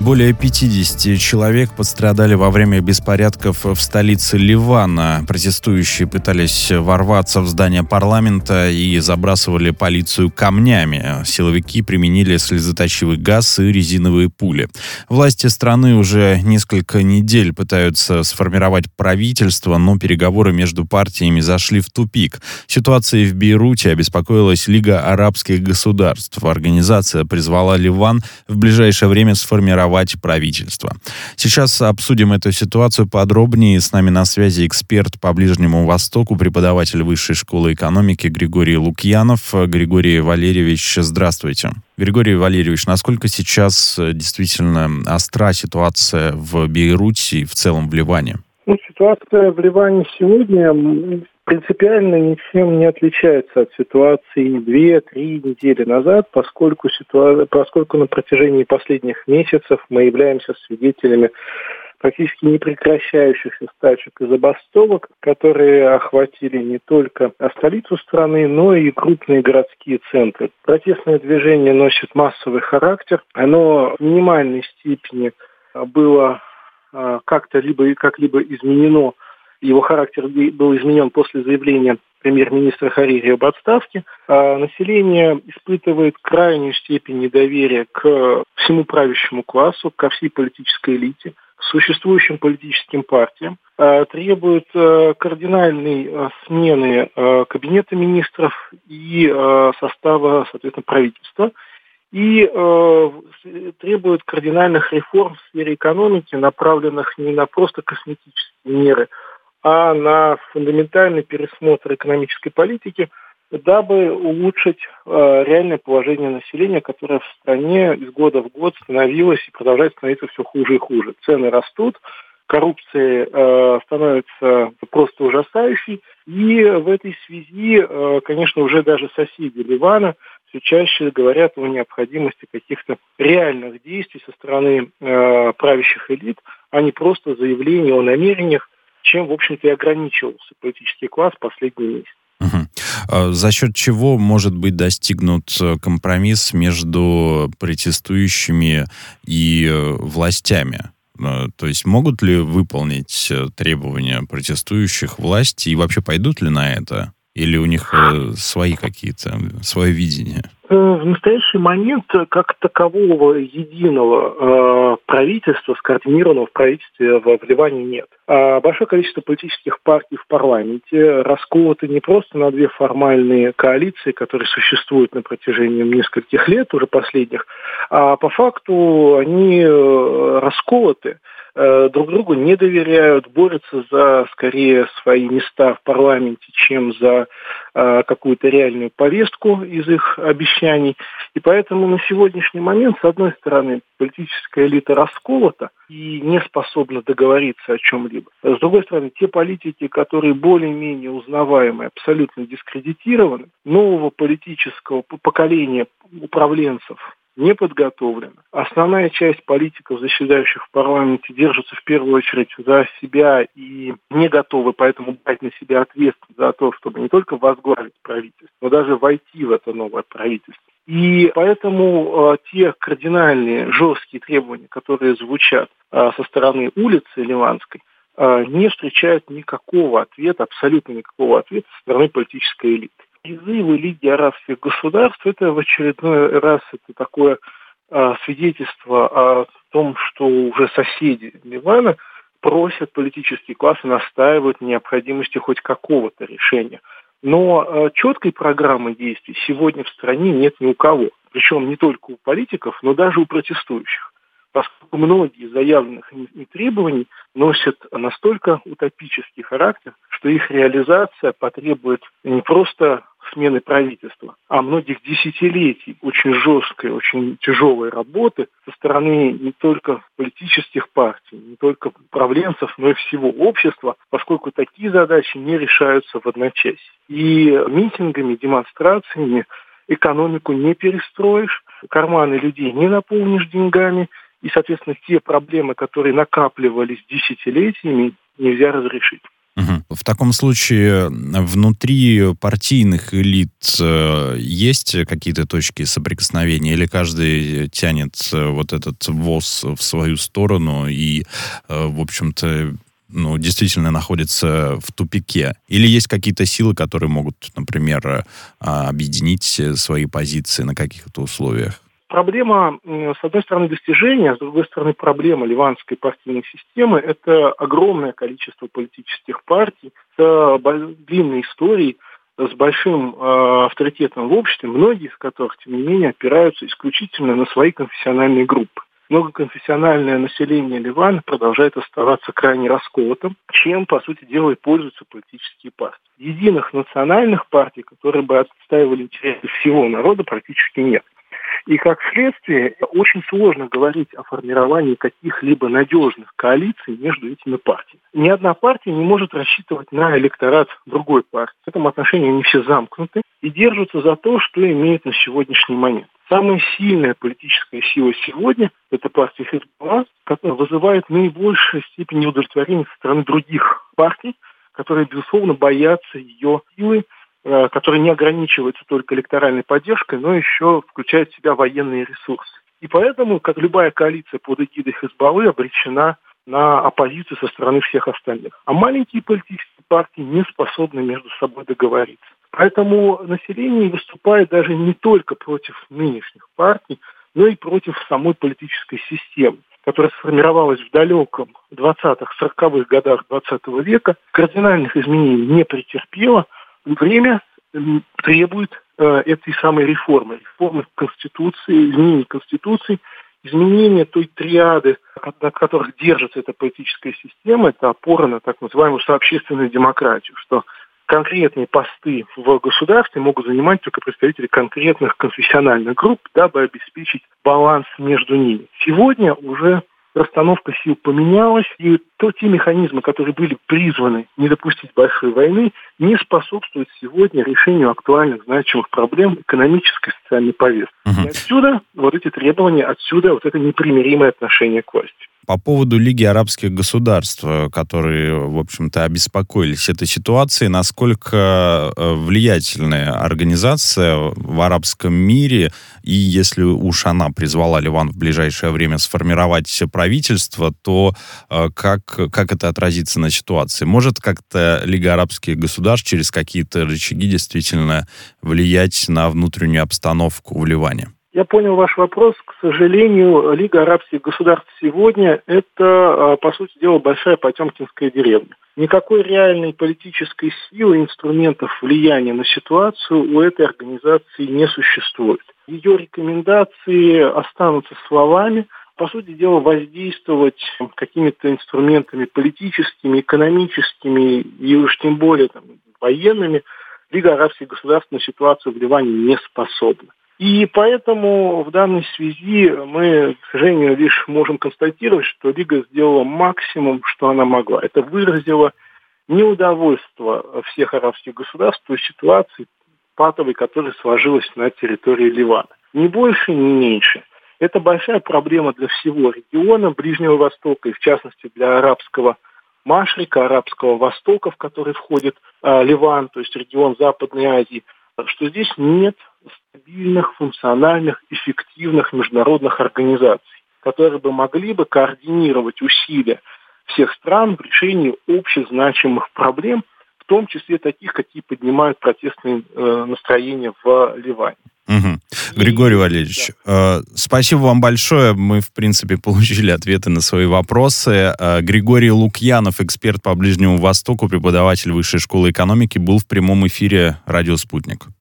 Более 50 человек пострадали во время беспорядков в столице Ливана. Протестующие пытались ворваться в здание парламента и забрасывали полицию камнями. Силовики применили слезоточивый газ и резиновые пули. Власти страны уже несколько недель пытаются сформировать правительство, но переговоры между партиями зашли в тупик. Ситуацией в Бейруте обеспокоилась Лига арабских государств. Организация призвала Ливан в ближайшее время сформировать правительство. Сейчас обсудим эту ситуацию подробнее. С нами на связи эксперт по Ближнему Востоку, преподаватель Высшей школы экономики Григорий Лукьянов. Григорий Валерьевич, здравствуйте. Григорий Валерьевич, насколько сейчас действительно остра ситуация в Бейруте и в целом в Ливане? Ситуация в Ливане сегодня принципиально ничем не отличается от ситуации 2-3 недели назад, поскольку на протяжении последних месяцев мы являемся свидетелями практически непрекращающихся стачек и забастовок, которые охватили не только столицу страны, но и крупные городские центры. Протестное движение носит массовый характер. Оно в минимальной степени было как-либо изменено. Его характер был изменен после заявления премьер-министра Харири об отставке. Население испытывает крайнюю степень недоверия к всему правящему классу, ко всей политической элите, к существующим политическим партиям. Требует кардинальной смены кабинета министров и состава, соответственно, правительства. И требует кардинальных реформ в сфере экономики, направленных не на просто косметические меры, а на фундаментальный пересмотр экономической политики, дабы улучшить реальное положение населения, которое в стране из года в год становилось и продолжает становиться все хуже и хуже. Цены растут, коррупция становится просто ужасающей. И в этой связи, конечно, уже даже соседи Ливана все чаще говорят о необходимости каких-то реальных действий со стороны правящих элит, а не просто заявления о намерениях, чем, в общем-то, и ограничивался политический класс последние месяцы. За счет чего может быть достигнут компромисс между протестующими и властями? То есть могут ли выполнить требования протестующих власти и вообще пойдут ли на это? Или у них свои какие-то, свое видение? В настоящий момент как такового единого правительства, скоординированного в правительстве в Ливане нет. Большое количество политических партий в парламенте расколоты не просто на две формальные коалиции, которые существуют на протяжении нескольких лет, уже последних, а по факту они расколоты, друг другу не доверяют, борются за, скорее, свои места в парламенте, чем за какую-то реальную повестку из их обещаний. И поэтому на сегодняшний момент, с одной стороны, политическая элита расколота и не способна договориться о чем-либо. С другой стороны, те политики, которые более-менее узнаваемы, абсолютно дискредитированы, нового политического поколения управленцев не подготовлена. Основная часть политиков, заседающих в парламенте, держатся в первую очередь за себя и не готовы поэтому брать на себя ответственность за то, чтобы не только возглавить правительство, но даже войти в это новое правительство. И поэтому те кардинальные, жесткие требования, которые звучат со стороны улицы ливанской, не встречают никакого ответа, абсолютно никакого ответа со стороны политической элиты. Призывы Лиги арабских государств – это в очередной раз такое свидетельство о том, что уже соседи Ливана просят политический класс и настаивают на необходимости хоть какого-то решения. Но четкой программы действий сегодня в стране нет ни у кого. Причем не только у политиков, но даже у протестующих. Поскольку многие из заявленных требований носят настолько утопический характер, что их реализация потребует не просто смены правительства, а многих десятилетий очень жесткой, очень тяжелой работы со стороны не только политических партий, не только управленцев, но и всего общества, поскольку такие задачи не решаются в одночасье. И митингами, демонстрациями экономику не перестроишь, карманы людей не наполнишь деньгами, и, соответственно, те проблемы, которые накапливались десятилетиями, нельзя разрешить. Мгм. В таком случае внутри партийных элит есть какие-то точки соприкосновения, или каждый тянет вот этот воз в свою сторону и, в общем-то, ну, действительно находится в тупике? Или есть какие-то силы, которые могут, например, объединить свои позиции на каких-то условиях? Проблема, с одной стороны, достижения, с другой стороны, проблема ливанской партийной системы – это огромное количество политических партий с длинной историей, с большим авторитетом в обществе, многие из которых, тем не менее, опираются исключительно на свои конфессиональные группы. Многоконфессиональное население Ливана продолжает оставаться крайне расколотым, чем, по сути дела, и пользуются политические партии. Единых национальных партий, которые бы отстаивали интересы всего народа, практически нет. И как следствие, очень сложно говорить о формировании каких-либо надежных коалиций между этими партиями. Ни одна партия не может рассчитывать на электорат другой партии. В этом отношении они все замкнуты и держатся за то, что имеют на сегодняшний момент. Самая сильная политическая сила сегодня – это партия Хизбалла, которая вызывает наибольшую степень неудовлетворения со стороны других партий, которые, безусловно, боятся ее силы, который не ограничивается только электоральной поддержкой, но еще включает в себя военные ресурсы. И поэтому, как любая коалиция под эгидой Хизбаллы, обречена на оппозицию со стороны всех остальных. А маленькие политические партии не способны между собой договориться. Поэтому население выступает даже не только против нынешних партий, но и против самой политической системы, которая сформировалась в далеком 20-40-х годах 20 века, кардинальных изменений не претерпела. Время требует этой самой реформы Конституции, изменения Конституции, изменения той триады, на которых держится эта политическая система, это опора на так называемую сообщественную демократию, что конкретные посты в государстве могут занимать только представители конкретных конфессиональных групп, дабы обеспечить баланс между ними. Сегодня уже расстановка сил поменялась, и те механизмы, которые были призваны не допустить большой войны, не способствуют сегодня решению актуальных, значимых проблем экономической и социальной повестки. И отсюда вот эти требования, отсюда вот это непримиримое отношение к власти. По поводу Лиги арабских государств, которые, в общем-то, обеспокоились этой ситуацией, насколько влиятельная организация в арабском мире, и если уж она призвала Ливан в ближайшее время сформировать правительство, то как это отразится на ситуации? Может как-то Лига арабских государств через какие-то рычаги действительно влиять на внутреннюю обстановку в Ливане? Я понял ваш вопрос. К сожалению, Лига арабских государств сегодня – это, по сути дела, большая потемкинская деревня. Никакой реальной политической силы, инструментов влияния на ситуацию у этой организации не существует. Ее рекомендации останутся словами. По сути дела, воздействовать какими-то инструментами политическими, экономическими и уж тем более военными Лига арабских государств на ситуацию в Ливане не способна. И поэтому в данной связи мы, к сожалению, лишь можем констатировать, что Лига сделала максимум, что она могла. Это выразило неудовольство всех арабских государств той ситуации патовой, которая сложилась на территории Ливана. Ни больше, ни меньше. Это большая проблема для всего региона Ближнего Востока, и в частности для арабского Машрика, арабского Востока, в который входит Ливан, то есть регион Западной Азии, что здесь нет стабильных, функциональных, эффективных международных организаций, которые бы могли бы координировать усилия всех стран в решении общезначимых проблем, в том числе таких, какие поднимают протестные настроения в Ливане. Григорий Валерьевич, спасибо вам большое. Мы, в принципе, получили ответы на свои вопросы. Григорий Лукьянов, эксперт по Ближнему Востоку, преподаватель Высшей школы экономики, был в прямом эфире «Радио Спутник».